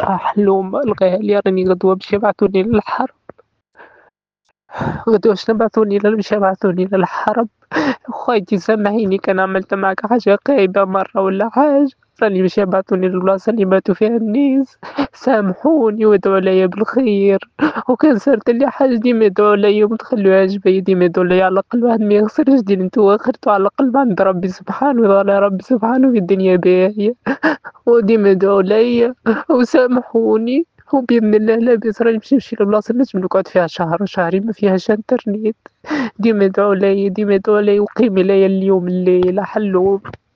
حلومة الغيها لي راني غدوة باش يبعثوني للحرب، غدوة باش يبعثوني للحرب. خويتي سامحيني كان عملت معاك حاجة خايبة مرة ولا حاجة، راني باش يبعثوني للبلاصة اللي ماتوا فيها الناس، سامحوني وادعوا ليا بالخير. وكان صارت لي حاجة ديما ادعوا ليا وما تخلوهاش بيا، ديما ادعوا ليا على الأقل واحد ما يخسرش دين نتوما خرتو على الأقل عند ربي سبحانه وتعالى، ربي سبحانه في الدنيا باهية. وديما ادعوا ليا وسامحوني. وبإذن الله لاباس راني باش نمشي لبلاصة نجم نقعد فيها شهر وشهرين ما فيهاش انترنت. ديما ادعوا ليا ديما ادعوا ليا وقيمي ليا اليوم الليلة حلو.